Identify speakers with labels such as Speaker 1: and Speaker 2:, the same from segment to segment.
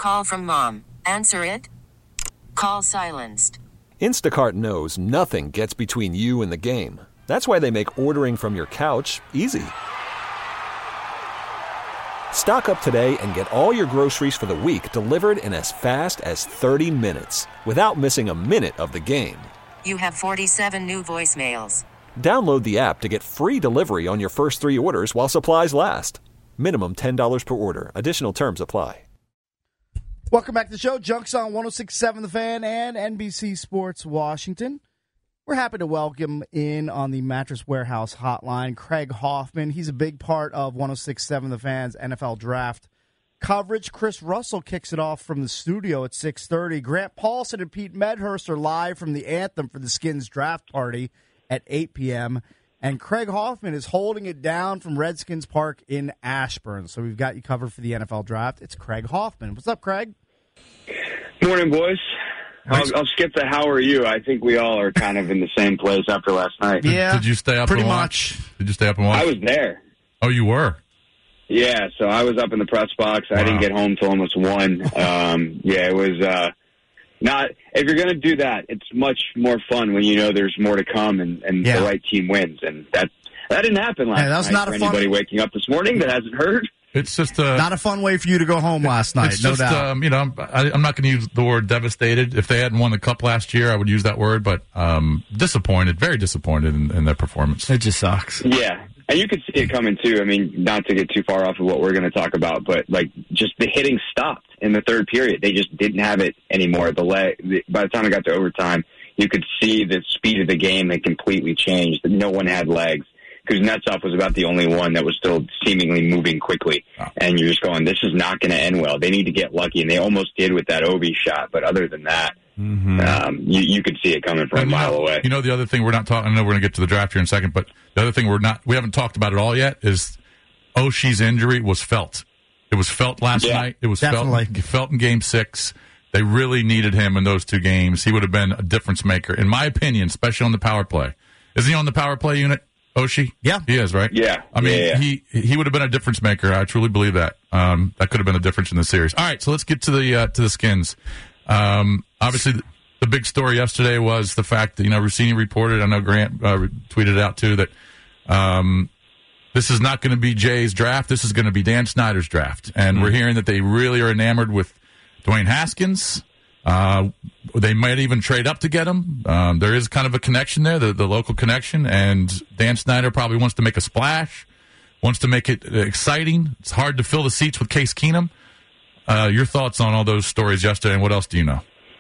Speaker 1: call from mom. Answer it. Call silenced.
Speaker 2: Instacart knows nothing gets between you and the game. That's why they make ordering from your couch easy. Stock up today and get all your groceries for the week delivered in as fast as 30 minutes without missing a minute of the game.
Speaker 1: You have 47 new voicemails.
Speaker 2: Download the app to get free delivery on your first 3 orders while supplies last. Minimum $10 per order. Additional terms apply.
Speaker 3: Welcome back to the show. Junks on 106.7 The Fan and NBC Sports Washington. We're happy to welcome in on the Mattress Warehouse hotline Craig Hoffman. He's a big part of 106.7 The Fan's NFL Draft coverage. Chris Russell kicks it off from the studio at 6:30. Grant Paulson and Pete Medhurst are live from the anthem for the Skins draft party at 8 p.m., and Craig Hoffman is holding it down from Redskins Park in Ashburn. So we've got you covered for the NFL Draft. It's Craig Hoffman. What's up, Craig?
Speaker 4: Morning, boys. I'll skip the how are you. I think we all are kind of in the same place after last night.
Speaker 3: Yeah,
Speaker 5: Did you stay up
Speaker 3: pretty
Speaker 5: and watch?
Speaker 3: much.
Speaker 5: Did you stay up and watch?
Speaker 4: I was there.
Speaker 5: Oh, you were?
Speaker 4: Yeah, so I was up in the press box.
Speaker 5: Wow.
Speaker 4: I didn't get home till almost 1. It was not. If you're going to do that, it's much more fun when you know there's more to come and the right team wins. And that didn't happen last night.
Speaker 3: That was not
Speaker 4: for
Speaker 3: a fun.
Speaker 4: Anybody waking up this morning that hasn't heard?
Speaker 5: It's just
Speaker 3: Not a fun way for you to go home last night,
Speaker 5: it's
Speaker 3: no
Speaker 5: just,
Speaker 3: doubt.
Speaker 5: I'm not going to use the word devastated. If they hadn't won the Cup last year, I would use that word. But disappointed, very disappointed in their performance.
Speaker 3: It just sucks.
Speaker 4: Yeah. And you could see it coming, too. I mean, not to get too far off of what we're going to talk about, but, just the hitting stopped in the third period. They just didn't have it anymore. By the time it got to overtime, you could see the speed of the game had completely changed. No one had legs. Kuznetsov was about the only one that was still seemingly moving quickly. Oh. And you're just going, this is not going to end well. They need to get lucky, and they almost did with that Obi shot. But other than that, you could see it coming from a mile away.
Speaker 5: You know, the other thing we're not talking, I know we're going to get to the draft here in a second, but the other thing we haven't talked about at all yet is Oshie's injury was felt. It was felt last night. It was felt in Game 6. They really needed him in those 2 games. He would have been a difference maker, in my opinion, especially on the power play. Isn't he on the power play unit? Oshie?
Speaker 3: Yeah.
Speaker 5: He is, right?
Speaker 4: Yeah.
Speaker 5: I mean, he would have been a difference maker. I truly believe that. That could have been a difference in the series. All right, so let's get to the Skins. Obviously, the big story yesterday was the fact that, Rossini reported, I know Grant tweeted out too, that this is not going to be Jay's draft. This is going to be Dan Snyder's draft. And we're hearing that they really are enamored with Dwayne Haskins. They might even trade up to get him. There is kind of a connection there, the local connection, and Dan Snyder probably wants to make a splash, wants to make it exciting. It's hard to fill the seats with Case Keenum. Your thoughts on all those stories yesterday, and what else do you know?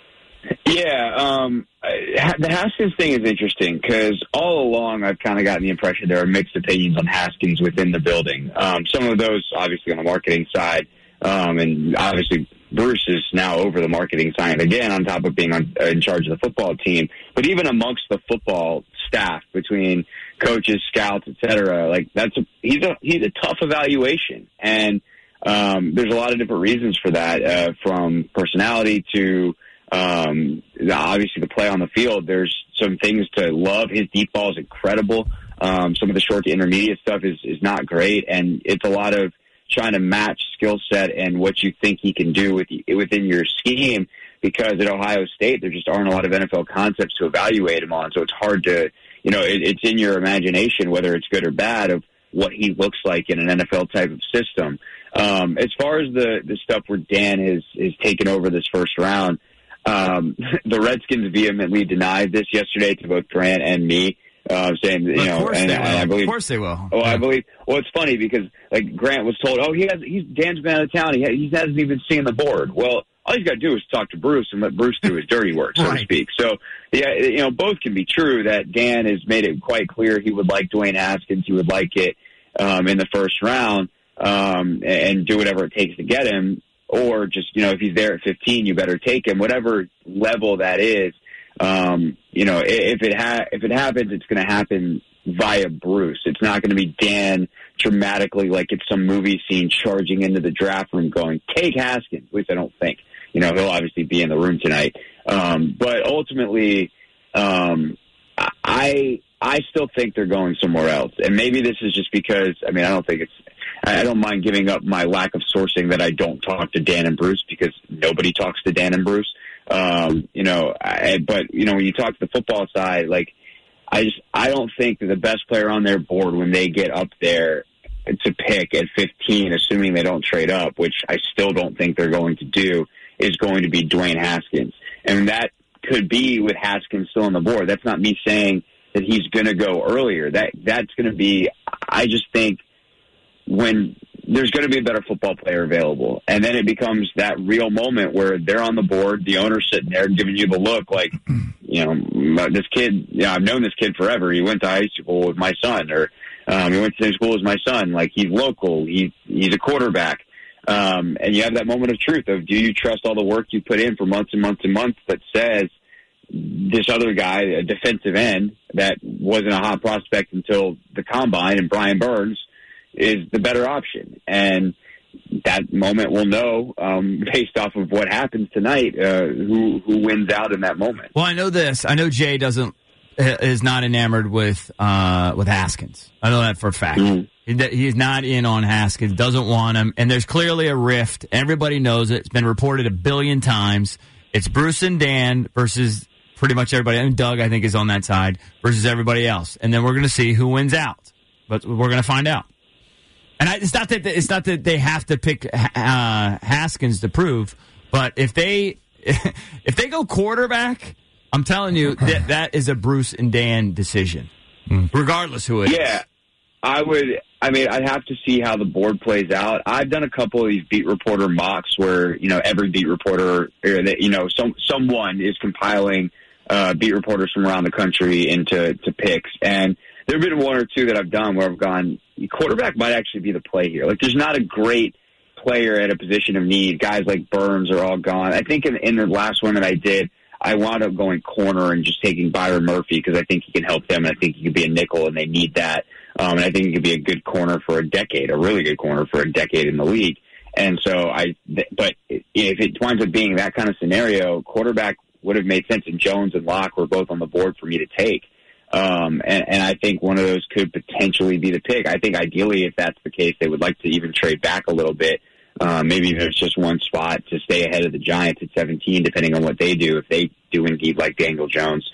Speaker 4: Yeah, the Haskins thing is interesting because all along I've kind of gotten the impression there are mixed opinions on Haskins within the building. Some of those, obviously, on the marketing side, and obviously Bruce is now over the marketing side again, on top of being in charge of the football team. But even amongst the football staff, between coaches, scouts, etc., he's a tough evaluation, and there's a lot of different reasons for that, from personality to obviously the play on the field. There's some things to love. His deep ball is incredible. Some of the short to intermediate stuff is not great, and it's a lot of trying to match skill set and what you think he can do within your scheme, because at Ohio State there just aren't a lot of NFL concepts to evaluate him on. So it's hard to, it's in your imagination whether it's good or bad of what he looks like in an NFL type of system. As far as the stuff where Dan is taken over this first round, the Redskins vehemently denied this yesterday to both Grant and me. Saying, I believe,
Speaker 3: of course they will.
Speaker 4: Oh, I believe. Well, it's funny because Grant was told, Dan's been out of town. He hasn't even seen the board. Well, all he's got to do is talk to Bruce and let Bruce do his dirty work, so to speak. So, yeah, both can be true. That Dan has made it quite clear he would like Dwayne Haskins. He would like it in the first round, and do whatever it takes to get him. Or just, if he's there at 15, you better take him. Whatever level that is. If it happens, it's going to happen via Bruce. It's not going to be Dan dramatically like it's some movie scene charging into the draft room going, take Haskins. At least I don't think. He'll obviously be in the room tonight. But ultimately, I still think they're going somewhere else. And maybe this is just because, I don't mind giving up my lack of sourcing that I don't talk to Dan and Bruce, because nobody talks to Dan and Bruce. But when you talk to the football side, like, I don't think that the best player on their board when they get up there to pick at 15, assuming they don't trade up, which I still don't think they're going to do, is going to be Dwayne Haskins. And that could be with Haskins still on the board. That's not me saying that he's going to go earlier. That's going to be, I just think when there's going to be a better football player available. And then it becomes that real moment where they're on the board, the owner's sitting there giving you the look like, this kid, I've known this kid forever. He went to high school with my son, or he went to the same school as my son. Like, he's local. He's a quarterback. And you have that moment of truth of, do you trust all the work you put in for months and months and months that says this other guy, a defensive end that wasn't a hot prospect until the combine, and Brian Burns, is the better option? And that moment we'll know based off of what happens tonight, who wins out in that moment.
Speaker 6: Well, I know this. I know Jay is not enamored with Haskins. I know that for a fact. He's not in on Haskins, doesn't want him, and there's clearly a rift. Everybody knows it. It's been reported 1 billion times. It's Bruce and Dan versus pretty much everybody. And Doug, I think, is on that side versus everybody else. And then we're going to see who wins out. But we're going to find out. And it's not that they have to pick Haskins to prove, but if they go quarterback, I'm telling you that is a Bruce and Dan decision, regardless who it is. Yeah,
Speaker 4: I'd have to see how the board plays out. I've done a couple of these beat reporter mocks where, every beat reporter, someone is compiling beat reporters from around the country into picks. And there have been one or two that I've done where I've gone, quarterback might actually be the play here. Like, there's not a great player at a position of need. Guys like Burns are all gone. I think in the last one that I did, I wound up going corner and just taking Byron Murphy because I think he can help them, and I think he could be a nickel, and they need that. And I think he could be a good corner for a decade, a really good corner for a decade in the league. And so but if it winds up being that kind of scenario, quarterback would have made sense, and Jones and Locke were both on the board for me to take. And I think one of those could potentially be the pick. I think ideally, if that's the case, they would like to even trade back a little bit. Maybe there's just one spot to stay ahead of the Giants at 17, depending on what they do, if they do indeed like Daniel Jones.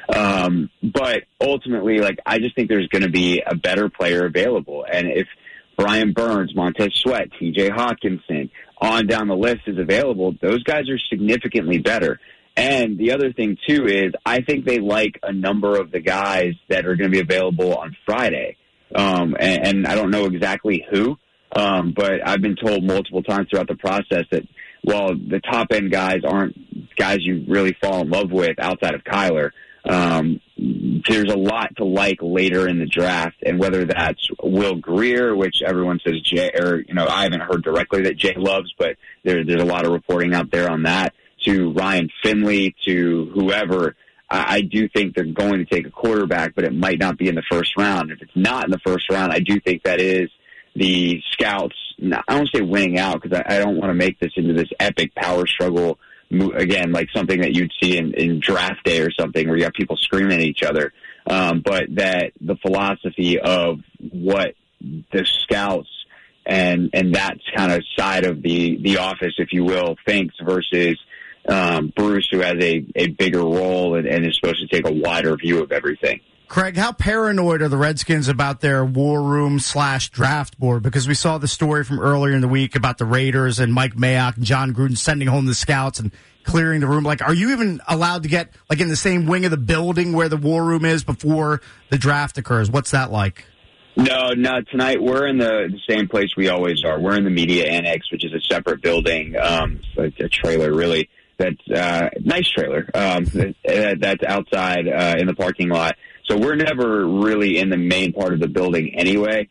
Speaker 4: But ultimately, I just think there's going to be a better player available. And if Brian Burns, Montez Sweat, TJ Hawkinson, on down the list is available, those guys are significantly better. And the other thing, too, is I think they like a number of the guys that are going to be available on Friday. And I don't know exactly who, but I've been told multiple times throughout the process that while the top-end guys aren't guys you really fall in love with outside of Kyler, there's a lot to like later in the draft. And whether that's Will Greer, which everyone says Jay, or, I haven't heard directly that Jay loves, but there's a lot of reporting out there on that, to Ryan Finley, to whoever, I do think they're going to take a quarterback, but it might not be in the first round. If it's not in the first round, I do think that is the scouts, I don't say winning out, because I don't want to make this into this epic power struggle, again, like something that you'd see in draft day or something where you have people screaming at each other. But that the philosophy of what the scouts and that kind of side of the office, if you will, thinks versus Bruce, who has a bigger role and is supposed to take a wider view of everything.
Speaker 3: Craig, how paranoid are the Redskins about their war room / draft board? Because we saw the story from earlier in the week about the Raiders and Mike Mayock and John Gruden sending home the scouts and clearing the room. Are you even allowed to get in the same wing of the building where the war room is before the draft occurs? What's that like?
Speaker 4: No. Tonight we're in the same place we always are. We're in the media annex, which is a separate building, a trailer really. That's nice trailer that's outside in the parking lot. So we're never really in the main part of the building anyway.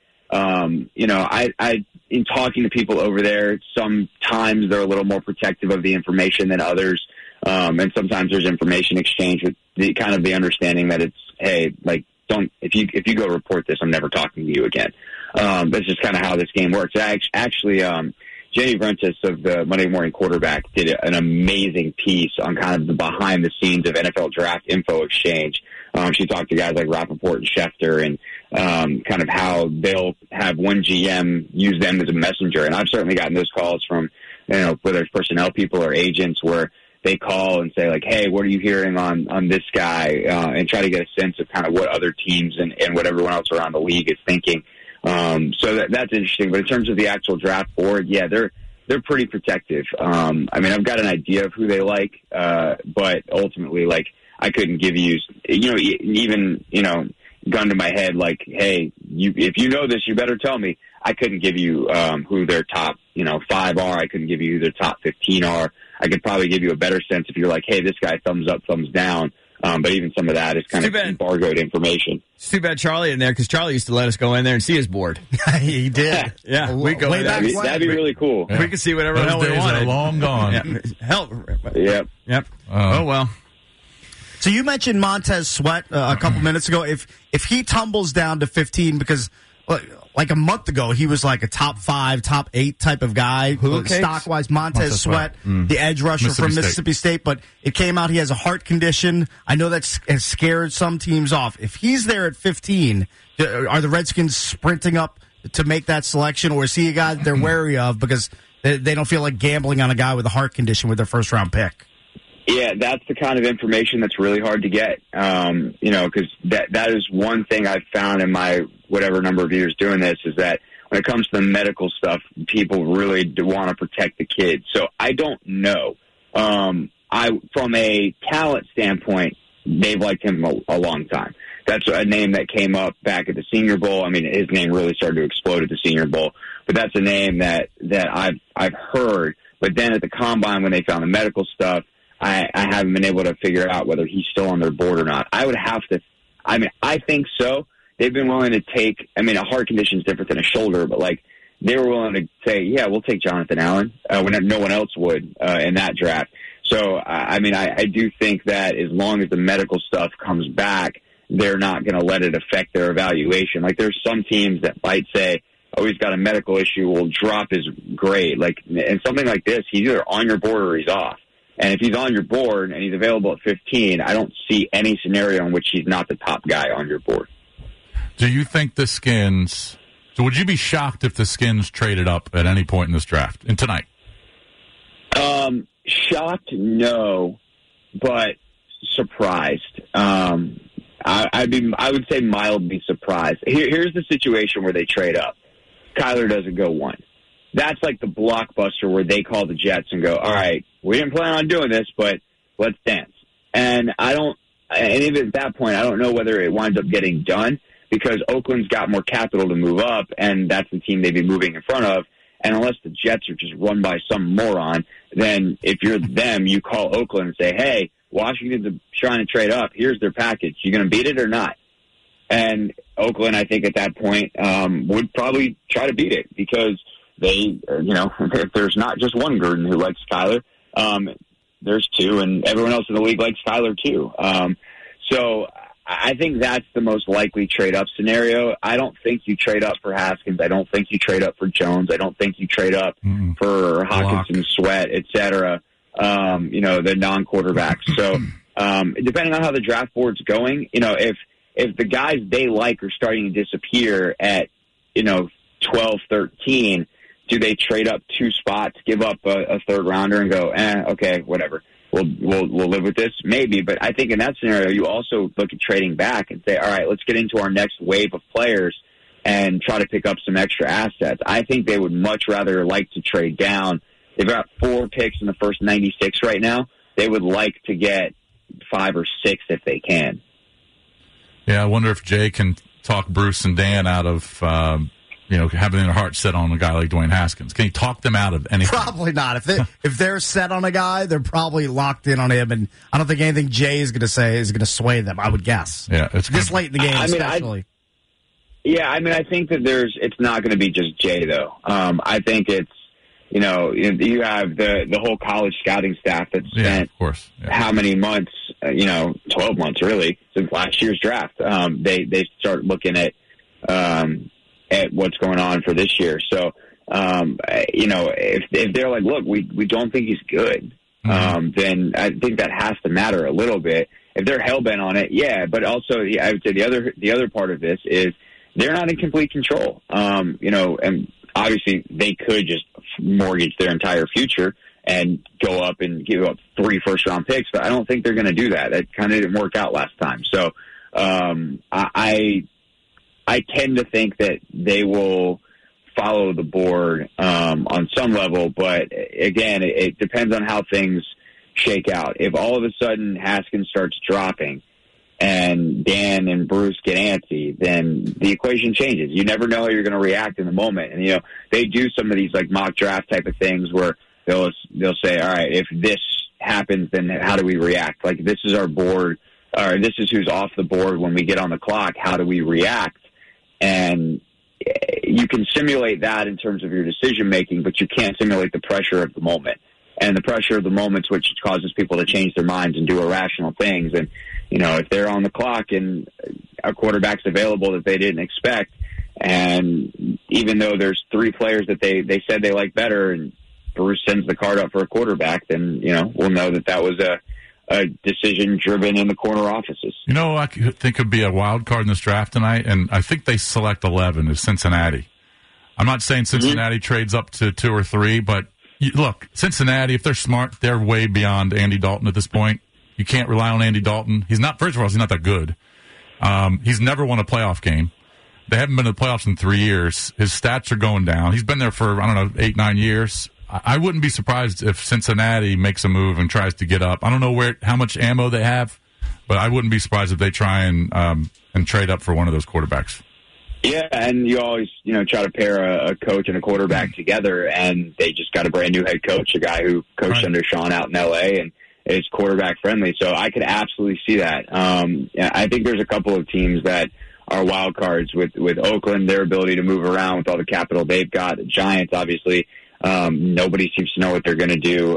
Speaker 4: I in talking to people over there, sometimes they're a little more protective of the information than others, and sometimes there's information exchange with the understanding that it's, hey, if you go report this, I'm never talking to you again. That's just kind of how this game works. Actually, Jenny Vrentas of the Monday Morning Quarterback did an amazing piece on kind of the behind the scenes of NFL draft info exchange. She talked to guys like Rappaport and Schefter and kind of how they'll have one GM use them as a messenger. And I've certainly gotten those calls from whether it's personnel people or agents, where they call and say, like, hey, what are you hearing on this guy, and try to get a sense of kind of what other teams and what everyone else around the league is thinking. So that's interesting. But in terms of the actual draft board, yeah, they're pretty protective. I mean, I've got an idea of who they like, but ultimately, like, I couldn't give you, even, gun to my head, like, hey, if you know this, you better tell me. I couldn't give you who their top, 5 are. I couldn't give you who their top 15 are. I could probably give you a better sense if you're like, hey, this guy thumbs up, thumbs down. But even some of that is kind of embargoed information.
Speaker 6: It's too bad Charlie in there, because Charlie used to let us go in there and see his board.
Speaker 3: He did.
Speaker 6: Yeah, we go in there.
Speaker 4: That'd be really cool.
Speaker 6: We could see whatever the hell we
Speaker 5: Those days
Speaker 6: wanted.
Speaker 5: are long gone.
Speaker 6: Yeah. Hell.
Speaker 4: Yep.
Speaker 6: Oh, well.
Speaker 3: So you mentioned Montez Sweat a couple minutes ago. If he tumbles down to 15, because like a month ago he was like a top 5, top 8 type of guy, stock-wise. Montez Sweat, the edge rusher from Mississippi State, but it came out he has a heart condition. I know that has scared some teams off. If he's there at 15, are the Redskins sprinting up to make that selection, or is he a guy that they're wary of because they don't feel like gambling on a guy with a heart condition with their first-round pick?
Speaker 4: Yeah, that's the kind of information that's really hard to get, because that is one thing I've found in my whatever number of years doing this, is that when it comes to the medical stuff, people really do want to protect the kids. So I don't know. From a talent standpoint, they've liked him a long time. That's a name that came up back at the Senior Bowl. I mean, his name really started to explode at the Senior Bowl, but that's a name that I've heard. But then at the Combine, when they found the medical stuff, I haven't been able to figure out whether he's still on their board or not. I would have to. I mean, I think so. They've been willing to take. I mean, a heart condition is different than a shoulder, but like they were willing to say, yeah, we'll take Jonathan Allen when no one else would in that draft. So I mean, I do think that as long as the medical stuff comes back, they're not going to let it affect their evaluation. Like there's some teams that might say, oh, he's got a medical issue, we'll drop his grade. Like, and something like this, he's either on your board or he's off. And if he's on your board and he's available at 15, I don't see any scenario in which he's not the top guy on your board.
Speaker 5: Do you think the Skins... So would you be shocked if the Skins traded up at any point in this draft, and tonight?
Speaker 4: Shocked, no, but surprised. I would say mildly surprised. Here's the situation where they trade up. Kyler doesn't go 1. That's like the blockbuster where they call the Jets and go, all right, we didn't plan on doing this, but let's dance. And even at that point, I don't know whether it winds up getting done, because Oakland's got more capital to move up, and that's the team they'd be moving in front of. And unless the Jets are just run by some moron, then if you're them, you call Oakland and say, hey, Washington's trying to trade up. Here's their package. You going to beat it or not? And Oakland, I think at that point, would probably try to beat it, because they, if there's not just one Gruden who likes Kyler, there's 2, and everyone else in the league likes Kyler too. So I think that's the most likely trade-up scenario. I don't think you trade up for Haskins. I don't think you trade up for Jones. I don't think you trade up for Hawkinson, Sweat, et cetera, the non-quarterbacks. So depending on how the draft board's going, if the guys they like are starting to disappear at, 12, 13, do they trade up 2 spots, give up a third rounder, and go, okay, whatever. We'll live with this, maybe. But I think in that scenario, you also look at trading back and say, all right, let's get into our next wave of players and try to pick up some extra assets. I think they would much rather like to trade down. They've got 4 picks in the first 96 right now. They would like to get 5 or 6 if they can.
Speaker 5: Yeah, I wonder if Jay can talk Bruce and Dan out of having their heart set on a guy like Dwayne Haskins. Can he talk them out of anything?
Speaker 3: Probably not. If they're set on a guy, they're probably locked in on him, and I don't think anything Jay is going to say is going to sway them, I would guess.
Speaker 5: Yeah, it's
Speaker 3: this late in the game, especially.
Speaker 4: I think that it's not going to be just Jay, though. I think it's, you have the whole college scouting staff that spent how many months, 12 months really, since last year's draft. They start looking at what's going on for this year. So, if they're like, look, we don't think he's good, then I think that has to matter a little bit. If they're hell-bent on it, yeah. But also, I would say the other part of this is they're not in complete control. And obviously, they could just mortgage their entire future and go up and give up 3 first-round picks, but I don't think they're going to do that. That kind of didn't work out last time. So I tend to think that they will follow the board on some level, but again, it depends on how things shake out. If all of a sudden Haskins starts dropping and Dan and Bruce get antsy, then the equation changes. You never know how you're going to react in the moment. And, they do some of these like mock draft type of things where they'll say, all right, if this happens, then how do we react? Like, this is our board, or this is who's off the board when we get on the clock. How do we react? And you can simulate that in terms of your decision making, but you can't simulate the pressure of the moment. And the pressure of the moment's which causes people to change their minds and do irrational things. And, if they're on the clock and a quarterback's available that they didn't expect, and even though there's 3 players that they said they like better, and Bruce sends the card up for a quarterback, then, we'll know that was a decision driven in the corner offices.
Speaker 5: I think could be a wild card in this draft tonight, and I think they select 11 is Cincinnati. I'm not saying Cincinnati trades up to 2 or 3, but look, Cincinnati, if they're smart, they're way beyond Andy Dalton at this point. You can't rely on Andy Dalton. He's not that good. He's never won a playoff game. They haven't been to the playoffs in 3 years. His stats are going down. He's been there for, 8-9 years. I wouldn't be surprised if Cincinnati makes a move and tries to get up. I don't know how much ammo they have, but I wouldn't be surprised if they try and trade up for one of those quarterbacks.
Speaker 4: Yeah, and you always, try to pair a coach and a quarterback together, and they just got a brand new head coach, a guy who coached under Sean out in L.A., and is quarterback friendly. So I could absolutely see that. I think there's a couple of teams that are wild cards with Oakland, their ability to move around with all the capital they've got. The Giants, obviously, nobody seems to know what they're going to do.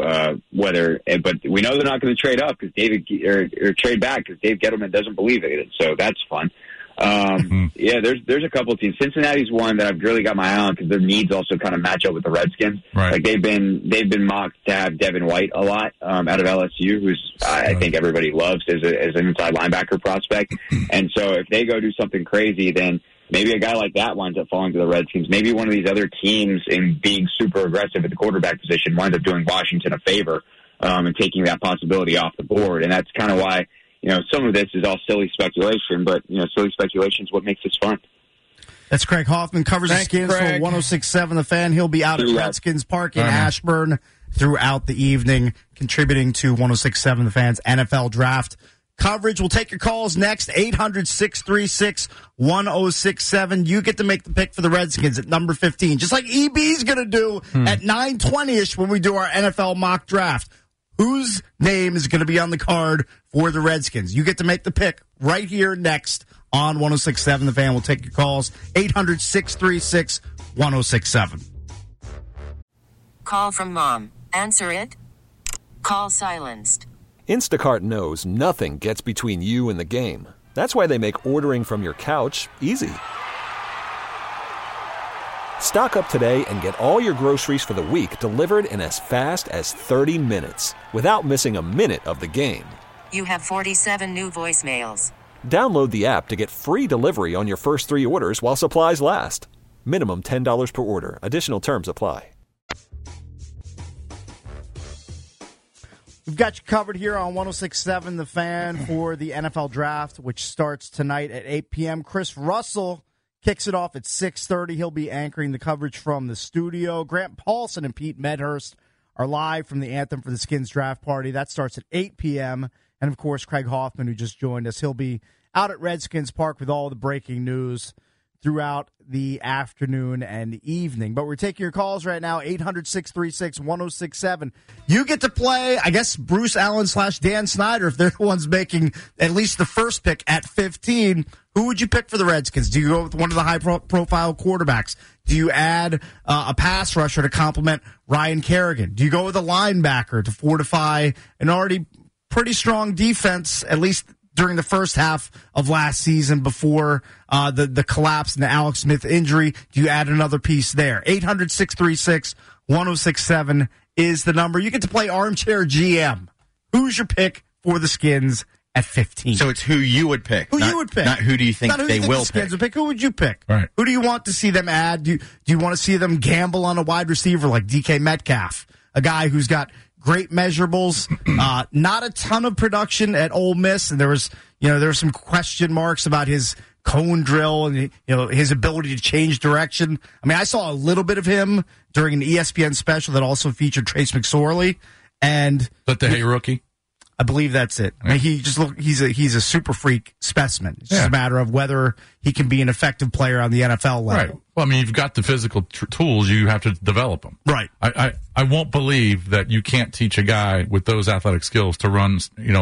Speaker 4: But we know they're not going to trade up because or trade back because Dave Gettleman doesn't believe it. So that's fun. Yeah, there's a couple of teams. Cincinnati's one that I've really got my eye on because their needs also kind of match up with the Redskins.
Speaker 5: Right.
Speaker 4: Like they've been mocked to have Devin White a lot out of LSU, who's I think everybody loves as an inside linebacker prospect. And so if they go do something crazy, then maybe a guy like that winds up falling to the Redskins. Maybe one of these other teams, in being super aggressive at the quarterback position, winds up doing Washington a favor and taking that possibility off the board. And that's kind of why. Some of this is all silly speculation, but, silly speculation is what makes this fun.
Speaker 3: That's Craig Hoffman, covers the Skins for 106.7 The Fan. He'll be out at Redskins Park in Ashburn throughout the evening, contributing to 106.7 The Fan's NFL Draft coverage. We'll take your calls next, 800-636-1067. You get to make the pick for the Redskins at number 15, just like EB's going to do at 9:20-ish when we do our NFL mock draft. Whose name is going to be on the card for the Redskins? You get to make the pick right here next on 106.7 The Fan. We'll take your calls, 800-636-1067.
Speaker 1: Call from mom. Answer it. Call silenced.
Speaker 2: Instacart knows nothing gets between you and the game. That's why they make ordering from your couch easy. Stock up today and get all your groceries for the week delivered in as fast as 30 minutes without missing a minute of the game.
Speaker 1: You have 47 new voicemails.
Speaker 2: Download the app to get free delivery on your first 3 orders while supplies last. Minimum $10 per order. Additional terms apply.
Speaker 3: We've got you covered here on 106.7 The Fan for the NFL Draft, which starts tonight at 8 p.m. Chris Russell kicks it off at 6:30. He'll be anchoring the coverage from the studio. Grant Paulson and Pete Medhurst are live from the Anthem for the Skins Draft Party. That starts at 8 p.m. And, of course, Craig Hoffman, who just joined us, he'll be out at Redskins Park with all the breaking news throughout the afternoon and evening. But we're taking your calls right now, 800-636-1067. You get to play, I guess, Bruce Allen / Dan Snyder, if they're the ones making at least the first pick at 15. Who would you pick for the Redskins? Do you go with one of the high-profile quarterbacks? Do you add a pass rusher to complement Ryan Kerrigan? Do you go with a linebacker to fortify an already pretty strong defense, at least during the first half of last season before the collapse and the Alex Smith injury? Do you add another piece there? 800-636-1067 is the number. You get to play armchair GM. Who's your pick for the Skins at 15.
Speaker 7: So it's who you would pick.
Speaker 3: You would pick.
Speaker 7: Not who do you think
Speaker 3: Not who
Speaker 7: they
Speaker 3: you think
Speaker 7: will
Speaker 3: the Skins
Speaker 7: pick.
Speaker 3: would pick. Who would you pick?
Speaker 5: Right.
Speaker 3: Who do you want to see them add? Do you want to see them gamble on a wide receiver like DK Metcalf, a guy who's got great measurables, not a ton of production at Ole Miss, and there was some question marks about his cone drill and his ability to change direction. I mean, I saw a little bit of him during an ESPN special that also featured Trace McSorley, and
Speaker 5: But the Hey Rookie?
Speaker 3: I believe that's it. I mean, he's a super freak specimen. It's just a matter of whether he can be an effective player on the NFL level.
Speaker 5: Right. Well, I mean, you've got the physical tools. You have to develop them.
Speaker 3: Right.
Speaker 5: I won't believe that you can't teach a guy with those athletic skills to run,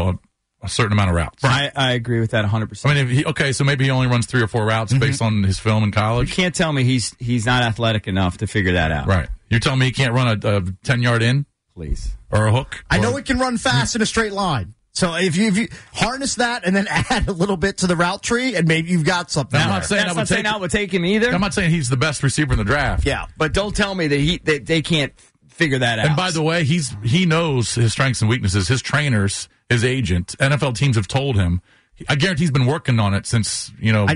Speaker 5: a certain amount of routes.
Speaker 6: I agree with that 100%.
Speaker 5: I mean, so maybe he only runs 3 or 4 routes based on his film in
Speaker 6: You
Speaker 5: college.
Speaker 6: can't tell me he's not athletic enough to figure that out.
Speaker 5: Right. You're telling me he can't run a 10-yard in
Speaker 6: Please.
Speaker 5: or a hook?
Speaker 3: I know it can run fast in a straight line. So if you harness that and then add a little bit to the route tree, and maybe you've got something.
Speaker 5: I'm
Speaker 3: there.
Speaker 5: not saying
Speaker 6: I would take him either.
Speaker 5: I'm not saying he's the best receiver in the draft.
Speaker 3: Yeah.
Speaker 6: But don't tell me that they can't figure that out.
Speaker 5: And by the way, he knows his strengths and weaknesses. His trainers, his agent, NFL teams have told him. I guarantee he's been working on it since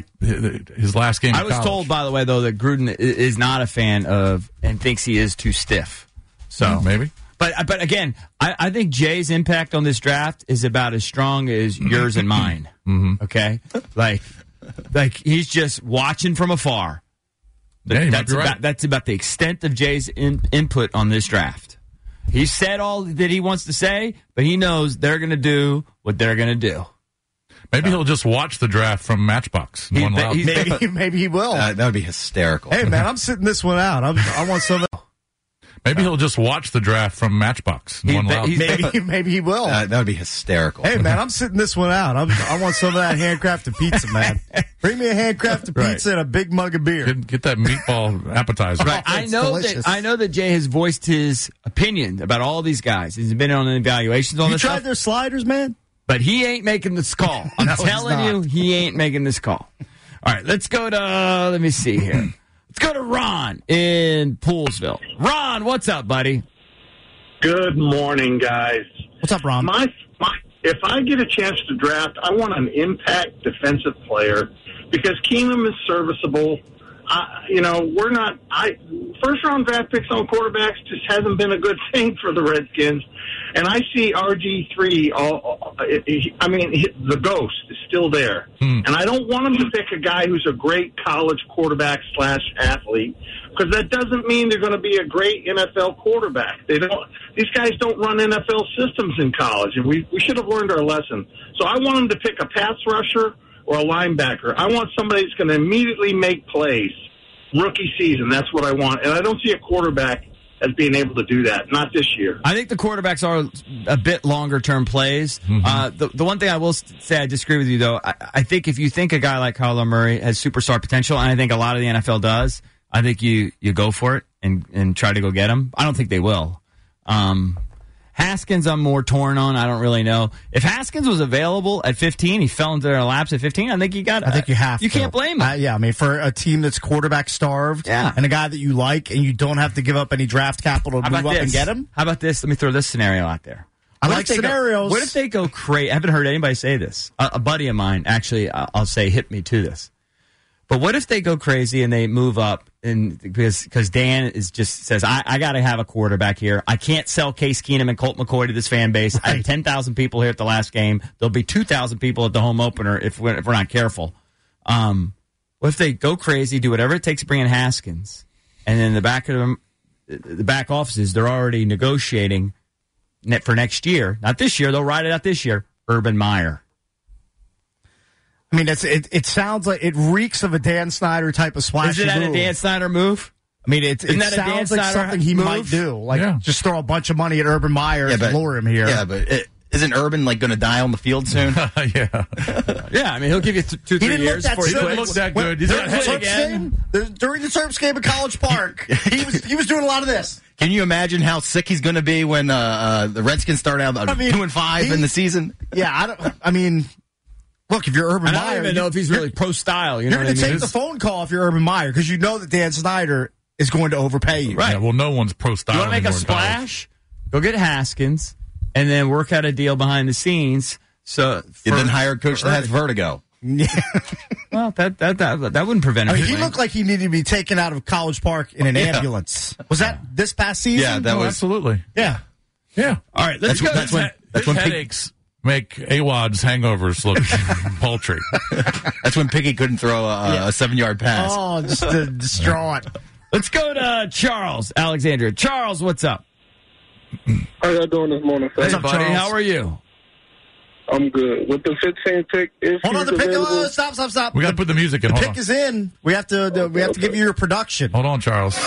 Speaker 5: his last game.
Speaker 6: I was told, by the way, though, that Gruden is not a fan of and thinks he is too stiff. So
Speaker 5: maybe.
Speaker 6: But again, I think Jay's impact on this draft is about as strong as yours and mine. Okay, like he's just watching from afar.
Speaker 5: Yeah, you might be right.
Speaker 6: That's about the extent of Jay's input on this draft. He said all that he wants to say, but he knows they're going to do what they're going to do.
Speaker 5: Maybe he'll just watch the draft from Matchbox.
Speaker 3: Maybe he will.
Speaker 7: That would be hysterical.
Speaker 3: Hey man, I'm sitting this one out. I want some.
Speaker 5: Maybe he'll just watch the draft from Matchbox.
Speaker 3: Maybe he will.
Speaker 7: That would be hysterical.
Speaker 3: Hey man, I'm sitting this one out. I want some of that handcrafted pizza, man. Bring me a handcrafted pizza and a big mug of beer.
Speaker 5: Get that meatball appetizer.
Speaker 6: Right. I know that Jay has voiced his opinion about all these guys. He's been on evaluations on
Speaker 3: You
Speaker 6: this
Speaker 3: tried
Speaker 6: stuff.
Speaker 3: their sliders, man?
Speaker 6: But he ain't making this call. I'm telling you, he ain't making this call. All right, let's go to, let me see here. Let's go to Ron in Poolsville. Ron, what's up, buddy?
Speaker 8: Good morning, guys.
Speaker 3: What's up, Ron?
Speaker 8: If I get a chance to draft, I want an impact defensive player because Keenum is serviceable. First-round draft picks on quarterbacks just hasn't been a good thing for the Redskins. And I see RG3, the ghost is still there. And I don't want him to pick a guy who's a great college quarterback / athlete because that doesn't mean they're going to be a great NFL quarterback. These guys don't run NFL systems in college, and we should have learned our lesson. So I want him to pick a pass rusher or a linebacker. I want somebody that's going to immediately make plays. Rookie season, that's what I want. And I don't see a quarterback as being able to do that. Not this year.
Speaker 6: I think the quarterbacks are a bit longer-term plays. The one thing I will say I disagree with you, though, I think if you think a guy like Kyler Murray has superstar potential, and I think a lot of the NFL does, I think you go for it and try to go get him. I don't think they will. Haskins, I'm more torn on. I don't really know. If Haskins was available at 15, he fell into their laps at 15, I think you got it.
Speaker 3: I think you have
Speaker 6: You
Speaker 3: to.
Speaker 6: can't blame him.
Speaker 3: For a team that's quarterback starved and a guy that you like and you don't have to give up any draft capital to move up and get him.
Speaker 6: How about this? Let me throw this scenario out there.
Speaker 3: I like scenarios.
Speaker 6: What if they go crazy? I haven't heard anybody say this. A buddy of mine, actually, I'll say hit me to this. But what if they go crazy and they move up and because Dan says I got to have a quarterback here. I can't sell Case Keenum and Colt McCoy to this fan base. Right. I had 10,000 people here at the last game. There'll be 2,000 people at the home opener if we're not careful. What if they go crazy, do whatever it takes to bring in Haskins, and then the back offices they're already negotiating for next year. Not this year. They'll ride it out this year. Urban Meyer.
Speaker 3: I mean, it sounds like it reeks of a Dan Snyder type of splash.
Speaker 6: Is it a Dan Snyder move?
Speaker 3: I mean, it sounds like something he might do. Like, just throw a bunch of money at Urban Meyer and lure him here.
Speaker 7: Yeah, but isn't Urban going to die on the field soon?
Speaker 5: Yeah.
Speaker 6: Yeah, I mean, he'll give you 2-3 years.
Speaker 5: He didn't look that good.
Speaker 3: During the Terps game at College Park, he was doing a lot of this.
Speaker 7: Can you imagine how sick he's going to be when the Redskins start out 2-5 in the season?
Speaker 3: Yeah, look, if you're Urban Meyer,
Speaker 6: I don't even know if he's really pro style. You know what I mean?
Speaker 3: You're going to take the phone call if you're Urban Meyer because you know that Dan Snyder is going to overpay you.
Speaker 5: Right. Yeah, well, no one's pro style.
Speaker 6: You want to make a splash? Go get Haskins and then work out a deal behind the scenes So
Speaker 7: then hire a coach that has vertigo.
Speaker 6: Well, that wouldn't prevent him.
Speaker 3: He looked like he needed to be taken out of College Park in an ambulance. Was that this past season?
Speaker 7: Yeah, that was
Speaker 5: absolutely.
Speaker 3: Yeah.
Speaker 5: Yeah.
Speaker 6: All right, let's go.
Speaker 7: That's when
Speaker 5: headaches make AWOD's hangovers look paltry.
Speaker 7: That's when Piggy couldn't throw a 7-yard pass.
Speaker 3: Oh, just distraught.
Speaker 6: Let's go to Charles Alexandria. Charles, what's up?
Speaker 9: How y'all doing this morning, sir?
Speaker 6: Hey, buddy.
Speaker 3: Charles?
Speaker 6: How are you?
Speaker 9: I'm good. With the 15th pick, if
Speaker 3: Hold on, the
Speaker 9: he's
Speaker 3: pick.
Speaker 9: available,
Speaker 3: Stop.
Speaker 5: We got to put the music in.
Speaker 3: The
Speaker 5: Hold
Speaker 3: pick
Speaker 5: on.
Speaker 3: is in. We have to give you your production.
Speaker 5: Hold on, Charles.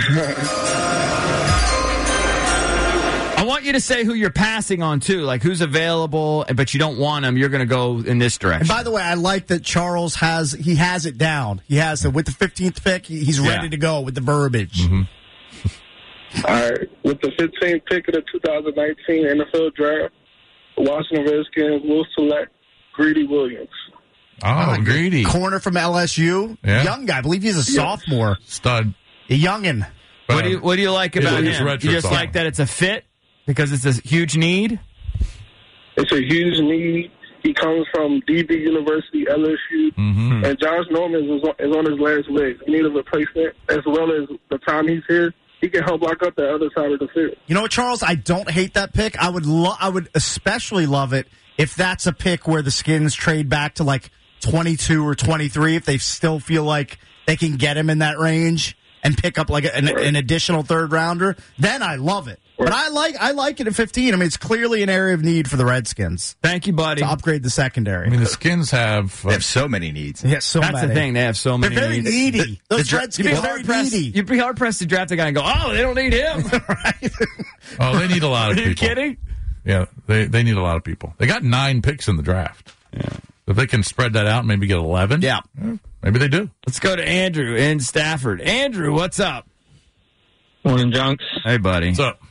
Speaker 6: I want you to say who you're passing on to, like who's available, but you don't want them. You're going to go in this direction.
Speaker 3: And by the way, I like that Charles has it down. He has it with the 15th pick. He's ready to go with the verbiage.
Speaker 5: Mm-hmm.
Speaker 9: all right. With the 15th pick of the 2019 NFL Draft, the Washington Redskins will select Greedy Williams.
Speaker 5: Oh, Greedy.
Speaker 3: Corner from LSU.
Speaker 5: Yeah.
Speaker 3: Young guy. I believe he's a sophomore.
Speaker 5: Stud.
Speaker 3: A youngin'.
Speaker 6: What do you like about
Speaker 5: His
Speaker 6: him?
Speaker 5: red
Speaker 6: You
Speaker 5: shirt's
Speaker 6: just
Speaker 5: on.
Speaker 6: like that it's a fit because it's a huge need?
Speaker 9: It's a huge need. He comes from DB University, LSU,
Speaker 5: Mm-hmm.
Speaker 9: and Josh Norman is on his last legs. We need a replacement, as well as the time he's here, he can help lock up the other side of the field.
Speaker 3: You know what, Charles? I don't hate that pick. I would especially love it if that's a pick where the Skins trade back to like 22 or 23 if they still feel like they can get him in that range and pick up like an additional third rounder. Then I love it. But I like it at 15. I mean, it's clearly an area of need for the Redskins.
Speaker 6: Thank you, buddy.
Speaker 3: To upgrade the secondary.
Speaker 5: I mean, the Skins have...
Speaker 7: They have so many needs.
Speaker 3: Yeah, so
Speaker 6: That's
Speaker 3: many.
Speaker 6: the thing. They have so many
Speaker 3: They're very
Speaker 6: needs.
Speaker 3: needy. Those Redskins are very needy.
Speaker 6: You'd be hard-pressed to draft a guy and go, oh, they don't need him.
Speaker 5: Oh, they need a lot of
Speaker 6: Are
Speaker 5: people.
Speaker 6: you kidding?
Speaker 5: Yeah, they need a lot of people. They got 9 picks in the draft.
Speaker 6: Yeah.
Speaker 5: If they can spread that out and maybe get 11,
Speaker 3: Yeah.
Speaker 5: maybe they do.
Speaker 6: Let's go to Andrew in Stafford. Andrew, what's up?
Speaker 10: Morning, Junks.
Speaker 6: Hey, buddy.
Speaker 5: What's up?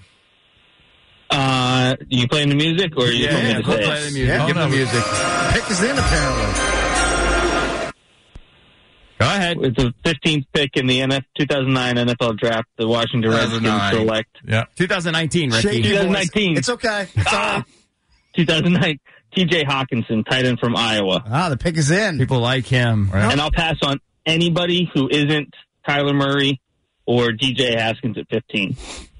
Speaker 10: You playing the music, or you want me to
Speaker 6: We'll
Speaker 10: say
Speaker 6: play
Speaker 10: it?
Speaker 6: the music.
Speaker 3: Yeah.
Speaker 6: Give
Speaker 5: Oh,
Speaker 6: the
Speaker 5: no.
Speaker 6: music.
Speaker 3: Pick is in, apparently.
Speaker 6: Go ahead.
Speaker 10: With the 15th pick in the 2009 NFL Draft, the Washington Redskins
Speaker 7: 2009.
Speaker 10: select
Speaker 5: Yeah.
Speaker 6: 2019, Ricky.
Speaker 3: Shake your voice.
Speaker 10: 2019.
Speaker 3: It's okay. It's all right.
Speaker 10: 2009 T.J. Hawkinson, tight end from Iowa.
Speaker 3: Ah, the pick is in.
Speaker 6: People like him.
Speaker 5: Right.
Speaker 10: And I'll pass on anybody who isn't Kyler Murray or DJ Haskins at 15.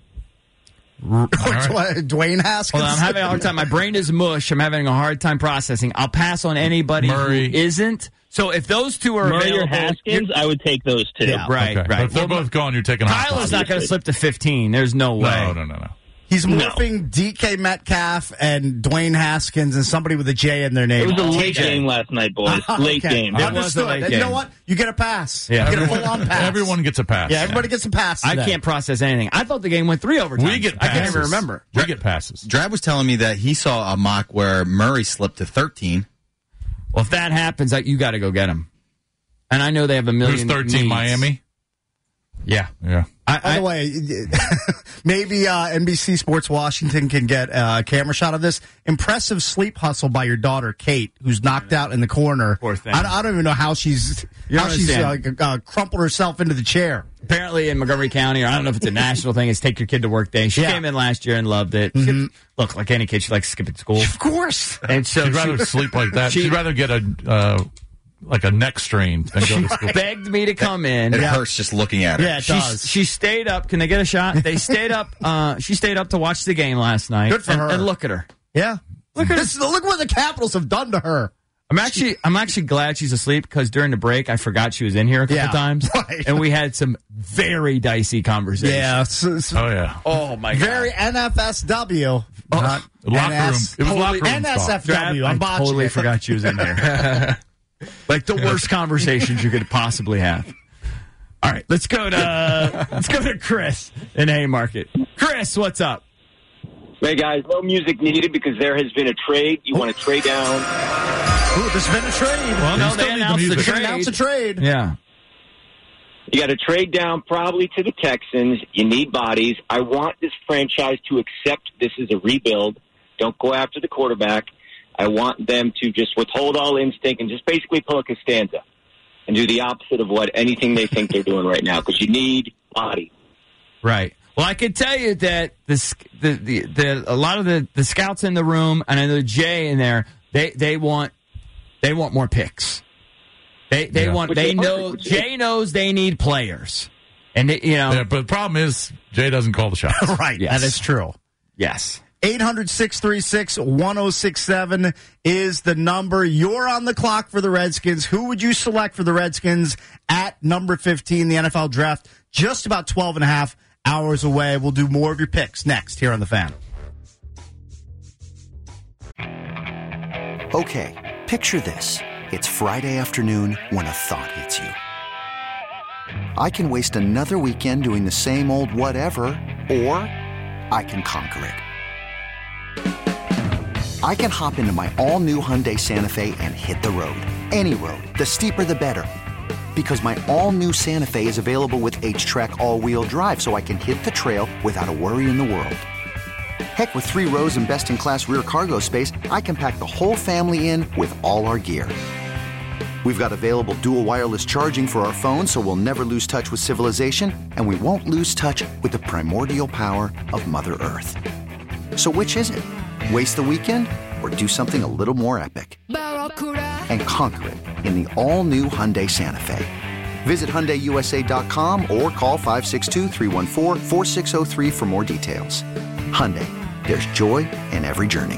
Speaker 3: Dwayne Haskins.
Speaker 6: Hold on, I'm having a hard time. My brain is mush. I'm having a hard time processing. I'll pass on anybody
Speaker 5: Murray.
Speaker 6: who isn't. So if those two are
Speaker 10: Murray or
Speaker 6: available,
Speaker 10: Haskins, I would take those two.
Speaker 6: yeah, right,
Speaker 5: Okay. But
Speaker 6: right.
Speaker 5: if they're both gone, you're taking
Speaker 6: Kyler's not going to slip to 15. There's no way.
Speaker 5: No.
Speaker 3: He's morphing DK Metcalf and Dwayne Haskins and somebody with a J in their name.
Speaker 10: It was a late
Speaker 3: TJ.
Speaker 10: game last night, boys. Late
Speaker 3: Okay.
Speaker 10: game.
Speaker 6: It was a
Speaker 3: Understood.
Speaker 6: late
Speaker 3: And you know
Speaker 6: game.
Speaker 3: what? You get a pass.
Speaker 6: Yeah.
Speaker 3: You get a full-on pass.
Speaker 5: Everyone gets a pass.
Speaker 3: Yeah, everybody gets a pass.
Speaker 6: I
Speaker 3: today.
Speaker 6: can't process anything. I thought the game went 3 overtimes.
Speaker 5: We get
Speaker 6: I
Speaker 5: passes.
Speaker 6: can't even remember.
Speaker 5: We get passes.
Speaker 7: Drab was telling me that he saw a mock where Murray slipped to 13.
Speaker 6: Well, if that happens, you got to go get him. And I know they have a million.
Speaker 5: Who's 13?
Speaker 6: needs.
Speaker 5: Miami?
Speaker 6: Yeah.
Speaker 5: Yeah.
Speaker 3: By the way, maybe NBC Sports Washington can get a camera shot of this. Impressive sleep hustle by your daughter, Kate, who's knocked out in the corner.
Speaker 6: Poor thing.
Speaker 3: I don't even know how she's crumpled herself into the chair.
Speaker 6: Apparently in Montgomery County, or I don't know if it's a national thing, it's Take Your Kid to Work Day. She came in last year and loved it. Look, like any kid, she likes skipping school.
Speaker 3: Of course.
Speaker 6: And so
Speaker 5: She'd rather sleep like that. She'd rather get a neck strain than go to school.
Speaker 6: begged me to come in.
Speaker 7: It hurts just looking at her.
Speaker 3: Yeah, it does.
Speaker 6: She stayed up. Can they get a shot? They stayed up. She stayed up to watch the game last night.
Speaker 3: Good for her.
Speaker 6: And look at her.
Speaker 3: Yeah. Look what the Capitals have done to her.
Speaker 6: I'm actually glad she's asleep because during the break I forgot she was in here a couple times,
Speaker 3: right.
Speaker 6: and we had some very dicey conversations.
Speaker 3: Yeah.
Speaker 5: Oh, yeah.
Speaker 6: Oh my god.
Speaker 3: Very NFSW. Not
Speaker 5: Locker room. It was locker room talk.
Speaker 3: NSFW. I'm
Speaker 6: I
Speaker 3: botching
Speaker 6: totally
Speaker 3: it.
Speaker 6: forgot she was in there. Like the worst conversations you could possibly have. All right, let's go to Chris in Haymarket. Chris, what's up?
Speaker 11: Hey guys, no music needed because there has been a trade. You want to trade down?
Speaker 3: Ooh, there's been a trade.
Speaker 6: Well, no, they announced the
Speaker 3: They
Speaker 6: trade.
Speaker 3: announced a trade.
Speaker 6: Yeah.
Speaker 11: You got to trade down probably to the Texans. You need bodies. I want this franchise to accept this is a rebuild. Don't go after the quarterback. I want them to just withhold all instinct and just basically pull a Costanza and do the opposite of what anything they think they're doing right now because you need body.
Speaker 6: Right. Well, I can tell you that a lot of the scouts in the room, and I know Jay in there, They want more picks. Jay knows they need players. And
Speaker 5: but the problem is Jay doesn't call the shots.
Speaker 3: Right.
Speaker 6: Yes.
Speaker 3: That is true.
Speaker 6: Yes.
Speaker 3: 800-636-1067 is the number. You're on the clock for the Redskins. Who would you select for the Redskins at number 15, the NFL draft? Just about 12 and a half hours away. We'll do more of your picks next here on The Fan.
Speaker 12: Okay, picture this. It's Friday afternoon when a thought hits you. I can waste another weekend doing the same old whatever, or I can conquer it. I can hop into my all-new Hyundai Santa Fe and hit the road. Any road. The steeper, the better. Because my all-new Santa Fe is available with H-Track all-wheel drive, so I can hit the trail without a worry in the world. Heck, with 3 rows and best-in-class rear cargo space, I can pack the whole family in with all our gear. We've got available dual wireless charging for our phones, so we'll never lose touch with civilization, and we won't lose touch with the primordial power of Mother Earth. So which is it? Waste the weekend or do something a little more epic? And conquer it in the all-new Hyundai Santa Fe. Visit HyundaiUSA.com or call 562-314-4603 for more details. Hyundai, there's joy in every journey.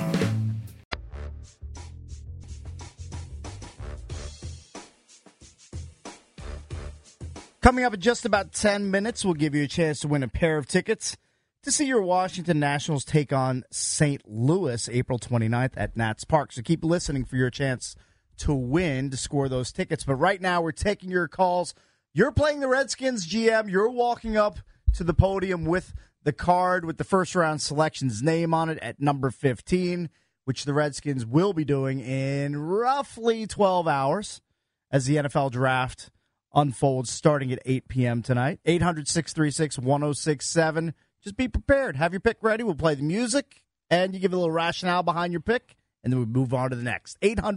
Speaker 3: Coming up in just about 10 minutes, we'll give you a chance to win a pair of tickets to see your Washington Nationals take on St. Louis April 29th at Nats Park. So keep listening for your chance to win, to score those tickets. But right now, we're taking your calls. You're playing the Redskins, GM. You're walking up to the podium with the card with the first-round selection's name on it at number 15, which the Redskins will be doing in roughly 12 hours as the NFL Draft unfolds starting at 8 p.m. tonight. 800-636-1067. Just be prepared. Have your pick ready. We'll play the music, and you give a little rationale behind your pick, and then we move on to the next.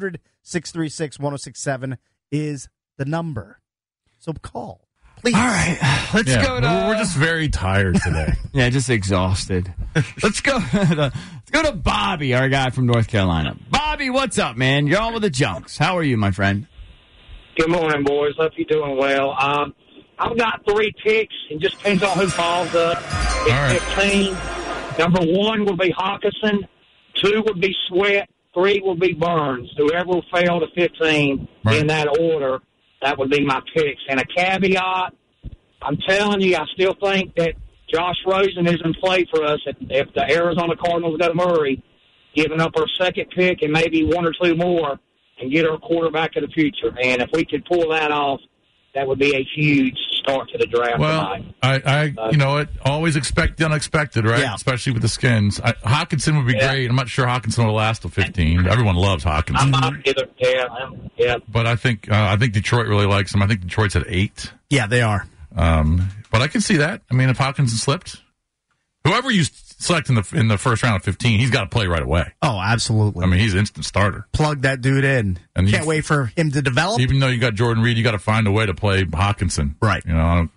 Speaker 3: 800-636-1067 is the number. So call, please.
Speaker 6: All right. Let's go to...
Speaker 5: We're just very tired today.
Speaker 6: Yeah, just exhausted. Let's go to Bobby, our guy from North Carolina. Bobby, what's up, man? You're on with the Junks. How are you, my friend?
Speaker 13: Good morning, boys. Hope you're doing well. I've got 3 picks. It just depends on who falls up. Pick 15. Number 1 will be Hawkinson. 2 would be Sweat. 3 will be Burns. Whoever will fail to 15 in that order, that would be my picks. And a caveat, I'm telling you, I still think that Josh Rosen is in play for us if the Arizona Cardinals go to Murray, giving up our second pick and maybe 1 or 2 more and get our quarterback of the future. And if we could pull that off, that would be a huge start to the draft tonight.
Speaker 5: You know what? Always expect the unexpected, right?
Speaker 3: Yeah.
Speaker 5: Especially with the Skins. Hawkinson would be great. I'm not sure Hawkinson will last till 15. Everyone loves Hawkinson.
Speaker 13: I'm not either. Yeah.
Speaker 5: But I think Detroit really likes him. I think Detroit's at 8.
Speaker 3: Yeah, they are.
Speaker 5: But I can see that. I mean, if Hawkinson slipped, whoever you select in the first round of 15, he's got to play right away.
Speaker 3: Oh, absolutely.
Speaker 5: I mean, he's an instant starter.
Speaker 3: Plug that dude in. And can't wait for him to develop.
Speaker 5: Even though you got Jordan Reed, you got to find a way to play Hawkinson.
Speaker 3: Right.
Speaker 5: You know,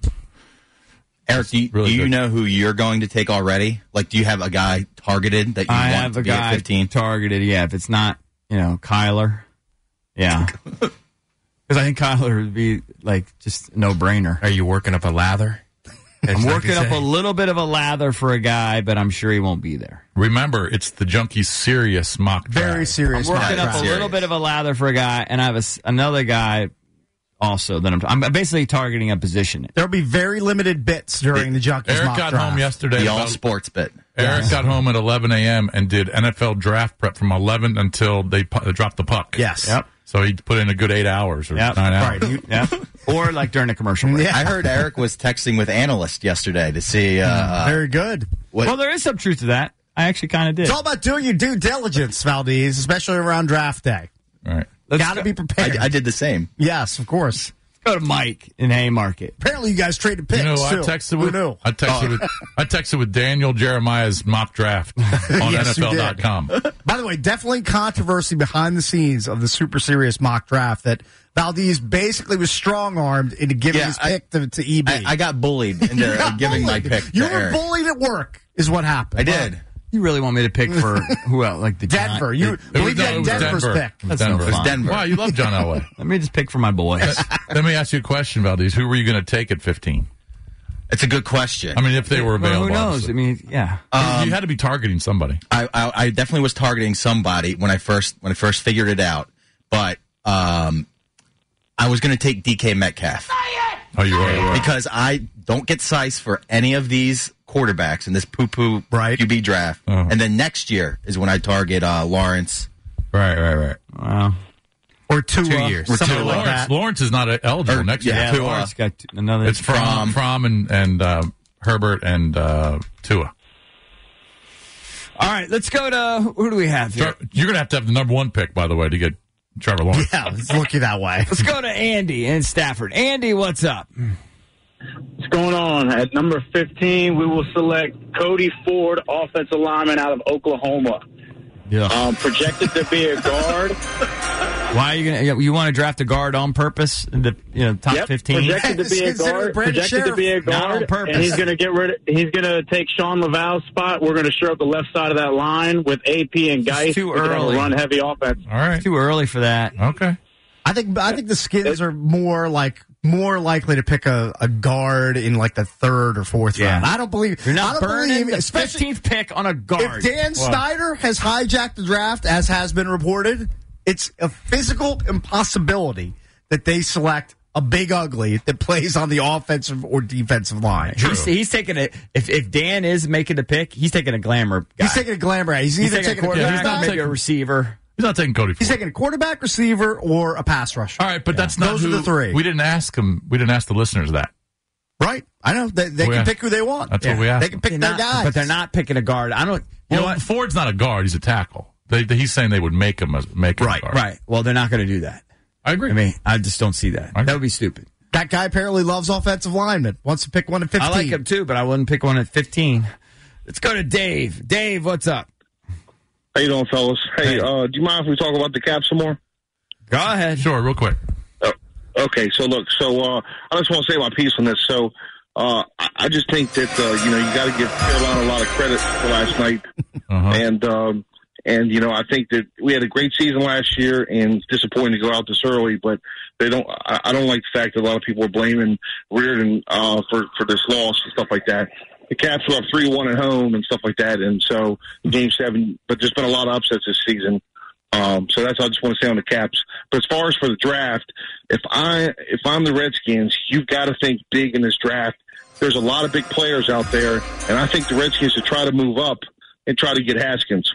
Speaker 7: Eric, do you know who you're going to take already? Like, do you have a guy targeted that you want to be at 15?
Speaker 6: Targeted, yeah. If it's not, Kyler, yeah. Because I think Kyler would be, just a no-brainer.
Speaker 14: Are you working up a lather?
Speaker 6: I'm working up a little bit of a lather for a guy, but I'm sure he won't be there.
Speaker 5: Remember, it's the Junkies' serious mock draft.
Speaker 3: Very serious.
Speaker 6: I'm working up a little bit of a lather for a guy, and I have another guy also that I'm basically targeting a position.
Speaker 3: There'll be very limited bits during the Junkies
Speaker 5: Eric
Speaker 3: mock
Speaker 5: got
Speaker 3: draft.
Speaker 5: home yesterday.
Speaker 7: The all-sports bit.
Speaker 5: Eric got home at 11 a.m. and did NFL draft prep from 11 until they dropped the puck.
Speaker 3: Yes.
Speaker 6: Yep.
Speaker 5: So he put in a good 8 hours or 9 hours.
Speaker 6: Right. Yep. Or during a commercial break.
Speaker 7: Yeah. I heard Eric was texting with analysts yesterday to see.
Speaker 3: Very good.
Speaker 6: Well, there is some truth to that. I actually kind of did.
Speaker 3: It's all about doing your due diligence, Valdez, especially around draft day.
Speaker 5: Right.
Speaker 3: Got to be prepared.
Speaker 7: I did the same.
Speaker 3: Yes, of course.
Speaker 6: Go to Mike in Haymarket.
Speaker 3: Apparently, you guys traded picks.
Speaker 5: I
Speaker 3: too.
Speaker 5: texted with Daniel Jeremiah's mock draft on
Speaker 3: Yes,
Speaker 5: NFL.com.
Speaker 3: By the way, definitely controversy behind the scenes of the super serious mock draft that Valdez basically was strong-armed into giving his pick to EB.
Speaker 7: I got bullied into giving my pick.
Speaker 3: You
Speaker 7: to
Speaker 3: were
Speaker 7: Eric.
Speaker 3: bullied at work, is what happened.
Speaker 7: I did.
Speaker 6: You really want me to pick for who else? Like the
Speaker 3: Denver. You believe that Denver's pick.
Speaker 6: That's no fun.
Speaker 7: Denver.
Speaker 5: Wow, you love John Elway.
Speaker 6: Let me just pick for my boys.
Speaker 5: Let me ask you a question, Valdez. Who were you going to take at 15?
Speaker 7: It's a good question.
Speaker 5: I mean, if they were available.
Speaker 6: Who knows?
Speaker 5: Obviously.
Speaker 6: I mean, yeah.
Speaker 5: You had to be targeting somebody.
Speaker 7: I definitely was targeting somebody when I first figured it out, but I was going to take DK Metcalf.
Speaker 5: Oh, you were.
Speaker 7: Because I don't get size for any of these quarterbacks in this poo-poo QB draft. And then next year is when I target Lawrence.
Speaker 5: Right.
Speaker 6: Wow.
Speaker 3: Or 2
Speaker 7: years.
Speaker 3: Or something like that.
Speaker 5: Lawrence is not eligible next year.
Speaker 6: Yeah, Lawrence got another.
Speaker 5: It's Fromm and Herbert and Tua.
Speaker 6: All right, let's go to who do we have here?
Speaker 5: You're going to have the number 1 pick, by the way, to get Trevor Lawrence.
Speaker 3: Yeah, it's looking that way.
Speaker 6: Let's go to Andy in Stafford. Andy, what's up?
Speaker 10: What's going on? At number 15, we will select Cody Ford, offensive lineman out of Oklahoma.
Speaker 6: Yeah.
Speaker 10: Projected to be a guard.
Speaker 6: Why are you going to? You want to draft a guard on purpose in the top 15?
Speaker 10: Projected to be a guard.
Speaker 6: Projected to be a guard.
Speaker 10: Not on purpose. And he's going to get rid. He's going to take Sean Laval's spot. We're going to shore up the left side of that line with AP and Geist.
Speaker 6: Too early.
Speaker 10: Run heavy offense.
Speaker 5: All right.
Speaker 6: It's too early for that.
Speaker 5: Okay.
Speaker 3: I think the Skins are more likely to pick a guard in like the 3rd or 4th round. I don't believe
Speaker 6: you're not burning the
Speaker 3: especially
Speaker 6: 15th pick on a guard.
Speaker 3: If Dan Snyder has hijacked the draft, as has been reported, it's a physical impossibility that they select a big ugly that plays on the offensive or defensive line.
Speaker 6: He's taking it. If Dan is making the pick, he's taking a glamour guy.
Speaker 3: He's taking a glamour guy. He's either taking a quarterback,
Speaker 6: maybe a receiver.
Speaker 5: He's not taking Cody Ford.
Speaker 3: He's taking a quarterback, receiver, or a pass rusher.
Speaker 5: All right, but that's not
Speaker 3: those are the 3.
Speaker 5: We didn't ask him. We didn't ask the listeners that.
Speaker 3: Right. I know. They can pick who they want.
Speaker 5: That's what we asked.
Speaker 3: They can pick their guys.
Speaker 6: But they're not picking a guard. I don't. You know what?
Speaker 5: Ford's not a guard. He's a tackle. He's saying they would make him a guard.
Speaker 6: Right. Well, they're not going to do that.
Speaker 5: I agree.
Speaker 6: I mean, I just don't see that. That would be stupid.
Speaker 3: That guy apparently loves offensive linemen. Wants to pick one at 15.
Speaker 6: I like him too, but I wouldn't pick one at 15. Let's go to Dave. Dave, what's up?
Speaker 9: How you doing, fellas? Hey, do you mind if we talk about the cap some more?
Speaker 6: Go ahead.
Speaker 5: Sure, real quick.
Speaker 9: Okay, so look, I just want to say my piece on this. So I just think that you got to give Carolina a lot of credit for last night, and I think that we had a great season last year, and it's disappointing to go out this early, but they don't. I don't like the fact that a lot of people are blaming Reardon for this loss and stuff like that. The Caps were up 3-1 at home and stuff like that, and so Game 7. But there's been a lot of upsets this season. So that's all I just want to say on the Caps. But as far as for the draft, if I'm the Redskins, you've got to think big in this draft. There's a lot of big players out there, and I think the Redskins should try to move up and try to get Haskins.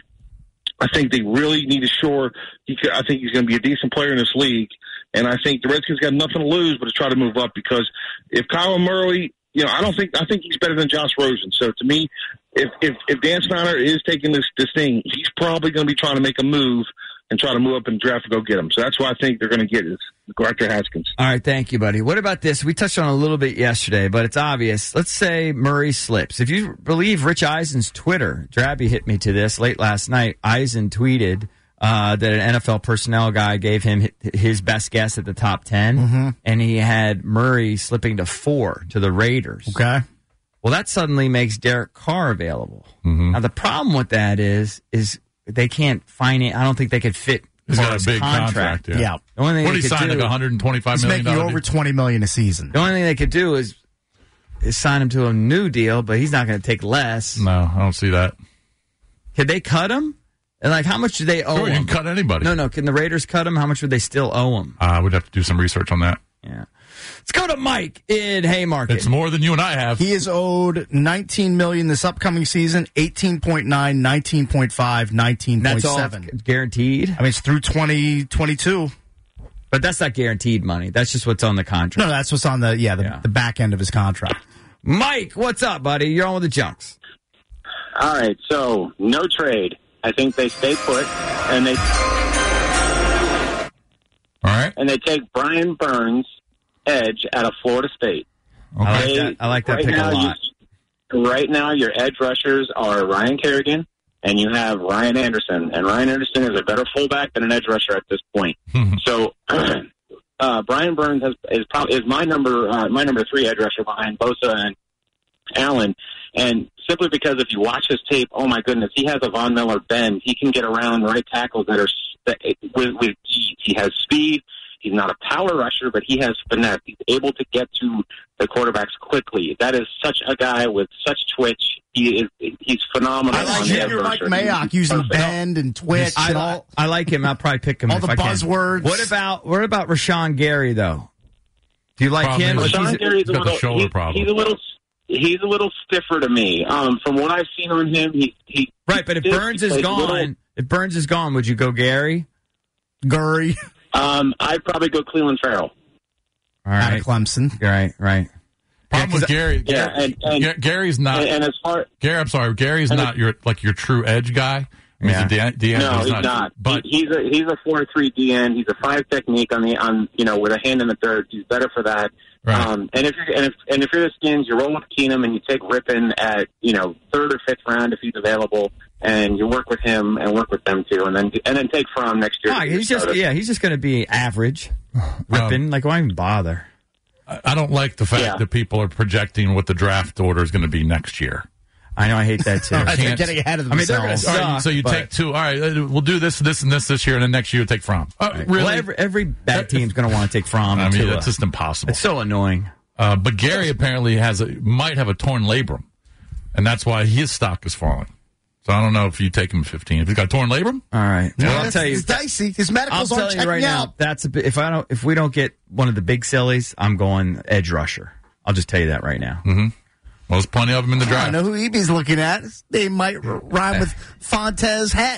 Speaker 9: I think they really need to shore. I think he's going to be a decent player in this league, and I think the Redskins got nothing to lose but to try to move up because if Kyler Murray. I think he's better than Josh Rosen. So to me, if Dan Snyder is taking this thing, he's probably going to be trying to make a move and try to move up and draft and go get him. So that's why I think they're going to get is Arthur Haskins.
Speaker 6: All right, thank you, buddy. What about this? We touched on it a little bit yesterday, but it's obvious. Let's say Murray slips. If you believe Rich Eisen's Twitter, Drabby hit me to this late last night. Eisen tweeted that an NFL personnel guy gave him his best guess at the top 10, and he had Murray slipping to 4 to the Raiders.
Speaker 3: Okay.
Speaker 6: Well, that suddenly makes Derek Carr available. Now, the problem with that is they can't finance. I don't think they could fit
Speaker 5: He's got a big contract.
Speaker 3: Yeah.
Speaker 6: The only thing
Speaker 5: what did he sign, like $125 million?
Speaker 3: He's making over $20 million a season.
Speaker 6: The only thing they could do is sign him to a new deal, but he's not going to take less.
Speaker 5: No, I don't see that.
Speaker 6: Could they cut him? And how much do they owe him?
Speaker 5: You can cut anybody.
Speaker 6: No. Can the Raiders cut him? How much would they still owe him?
Speaker 5: We'd have to do some research on that.
Speaker 6: Yeah. Let's go to Mike in Haymarket.
Speaker 5: It's more than you and I have.
Speaker 3: He is owed $19 million this upcoming season, 18.9, 19.5, 19.7.
Speaker 6: That's all guaranteed?
Speaker 3: I mean, it's through 2022.
Speaker 6: But that's not guaranteed money. That's just what's on the contract.
Speaker 3: No, that's what's on the back end of his contract.
Speaker 6: Mike, what's up, buddy? You're on with the Junks.
Speaker 11: All right, so no trade. I think they stay put, and they take Brian Burns, edge, out of Florida State.
Speaker 6: Okay. I like that pick a lot.
Speaker 11: Right now, your edge rushers are Ryan Kerrigan, and you have Ryan Anderson. And Ryan Anderson is a better fullback than an edge rusher at this point. So Brian Burns is my number 3 edge rusher behind Bosa and Allen. And simply because if you watch his tape, oh my goodness, he has a Von Miller bend. He can get around right tackles that are with ease. He has speed. He's not a power rusher, but he has finesse. He's able to get to the quarterbacks quickly. That is such a guy with such twitch. He's phenomenal.
Speaker 3: I like him. Mike Mayock using bend and twitch.
Speaker 6: I like him. I'll probably pick him.
Speaker 3: All the buzzwords.
Speaker 6: What about Rashawn Gary though? Do you like him?
Speaker 11: Rashawn Gary's
Speaker 5: he's got the shoulder problem.
Speaker 11: He's a little stiffer to me. From what I've seen on him, he
Speaker 6: right. But if Burns is gone, would you go Gary?
Speaker 3: Gurry.
Speaker 11: I'd probably go Cleveland Farrell.
Speaker 6: All right,
Speaker 3: out of Clemson.
Speaker 6: Right.
Speaker 5: Problem with Gary.
Speaker 11: Yeah,
Speaker 5: Gary's not.
Speaker 11: And as far
Speaker 5: Gary, I'm sorry, Gary's not your true edge guy. I mean, DN,
Speaker 11: no, he's not.
Speaker 5: But
Speaker 11: he's a 4-3 DN. He's a 5 technique with a hand in the dirt. He's better for that.
Speaker 5: Right.
Speaker 11: And if you're the Skins, you roll with Keenum and you take Rippon at 3rd or 5th round if he's available, and you work with him and work with them too, and then take Fromm next year.
Speaker 6: He's just going to be average. Rippon, why even bother?
Speaker 5: I don't like the fact that people are projecting what the draft order is going to
Speaker 6: next year. I know, I hate that too.
Speaker 3: They're getting ahead of themselves.
Speaker 6: They're going to suck.
Speaker 5: So you take 2. All right, we'll do this year, and then next year take Fromm.
Speaker 6: Right.
Speaker 5: Really?
Speaker 6: Well, every bad team's going to want to take Fromm.
Speaker 5: I mean, it's just impossible.
Speaker 6: It's so annoying.
Speaker 5: But Gary apparently might have a torn labrum, and that's why his stock is falling. So I don't know if you take him 15. If he's got a torn labrum,
Speaker 6: all right. Well, I'll tell you,
Speaker 3: it's dicey. His medicals aren't checking
Speaker 6: right
Speaker 3: out.
Speaker 6: Now, that's if we don't get one of the big sillies, I'm going edge rusher. I'll just tell you that right now.
Speaker 5: Mm-hmm. Well, there's plenty of them in the draft.
Speaker 3: I know who EB's looking at. They might rhyme with Fontez Het.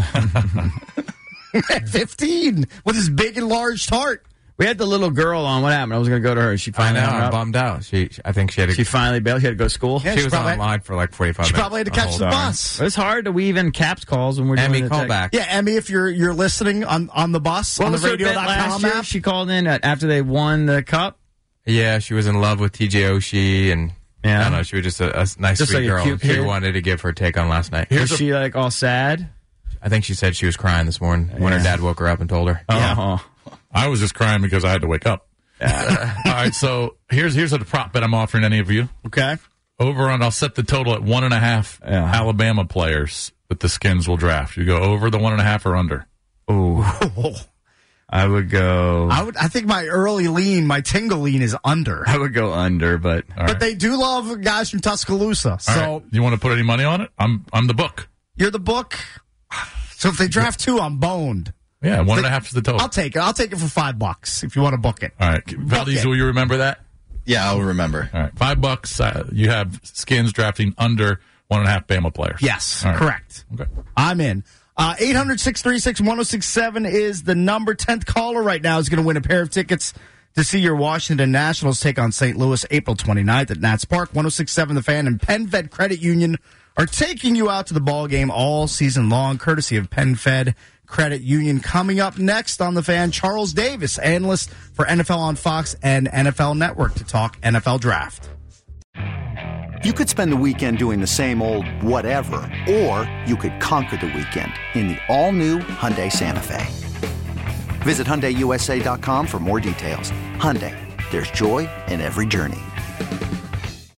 Speaker 3: 15 with his big enlarged heart.
Speaker 6: We had the little girl on. What happened? I was going to go to her. She finally
Speaker 14: I'm bummed out. I think she had.
Speaker 6: She finally bailed. She had to go to school.
Speaker 14: Yeah, she was online for 45 minutes.
Speaker 3: She probably had to catch the bus.
Speaker 6: It's hard to weave in caps calls when we're doing
Speaker 14: Emmy, call back.
Speaker 3: Yeah, Emmy, if you're listening on the bus on the radio.com app.
Speaker 6: She called in after they won the cup.
Speaker 14: Yeah, she was in love with TJ Oshie, and I don't know, she was just a nice, just sweet girl. She wanted to give her take on last night.
Speaker 6: Was she all sad?
Speaker 14: I think she said she was crying this morning when her dad woke her up and told her.
Speaker 6: Yeah.
Speaker 5: I was just crying because I had to wake up. All right, so here's a prop bet I'm offering any of you.
Speaker 3: Okay.
Speaker 5: I'll set the total at 1.5 Alabama players that the Skins will draft. You go over the 1.5 or under.
Speaker 6: Oh. I would go.
Speaker 3: I think my early lean, my tingle lean is under.
Speaker 6: I would go under, but
Speaker 3: they do love guys from Tuscaloosa. So
Speaker 5: right. You want to put any money on it? I'm the book.
Speaker 3: You're the book. So if they draft 2, I'm boned.
Speaker 5: Yeah, 1.5 is the total.
Speaker 3: I'll take it. I'll take it for $5 if you want to book it.
Speaker 5: All right, Valdez, will you remember that?
Speaker 7: Yeah, I'll remember.
Speaker 5: All right, $5. You have Skins drafting under 1.5 Bama players.
Speaker 3: Yes,
Speaker 5: right.
Speaker 3: Correct.
Speaker 5: Okay,
Speaker 3: I'm in. 800-636-1067 is the number. 10th caller right now is going to win a pair of tickets to see your Washington Nationals take on St. Louis April 29th at Nats Park. 106.7 The Fan and PenFed Credit Union are taking you out to the ball game all season long, courtesy of PenFed Credit Union. Coming up next on The Fan, Charles Davis, analyst for NFL on Fox and NFL Network, to talk NFL Draft.
Speaker 12: You could spend the weekend doing the same old whatever, or you could conquer the weekend in the all-new Hyundai Santa Fe. Visit HyundaiUSA.com for more details. Hyundai, there's joy in every journey.